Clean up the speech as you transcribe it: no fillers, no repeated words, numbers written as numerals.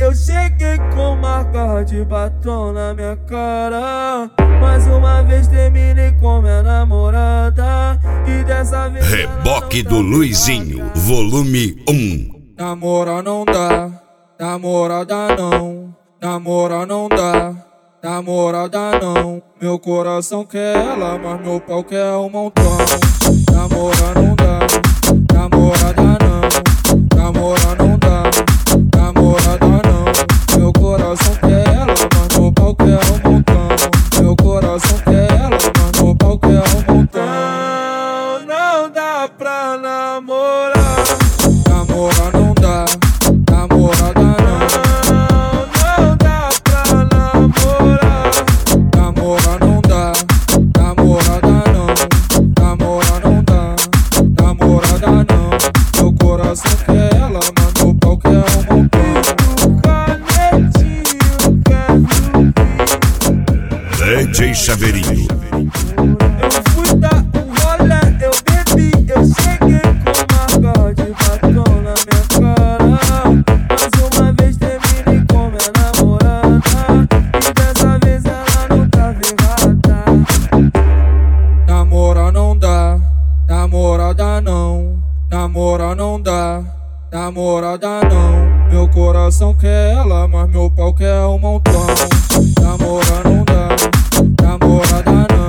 eu cheguei com marca de batom na minha cara. Mais uma vez terminei com minha namorada. E dessa vez Reboque do Luizinho, volume 1. Namora não dá, namorada não. Namora não dá, namorada não. Meu coração quer ela, mas meu pau quer um montão. Namora não dá, namorada não. Namora não dá, namorada não. Meu coração quer ela, mas meu pau quer um montão. Meu coração quer ela, mas meu pau quer um montão. Não dá pra namorar. Namora não dá, namorada não. Não dá pra namorar. Namora não dá, namorada não. Namora não dá, namorada não. Meu coração quer ela, mas meu pau quer um montão. DJ Chaveirinho. Eu fui dar um rolê, eu bebi, eu cheguei com marca de batom na minha cara. Mais uma vez terminei com minha namorada. E dessa vez ela não tava errada. Namora não dá, namorada não. Namora não dá, namorada não. Meu coração quer ela, mas meu pau quer um montão. Namora não dá, namorada não.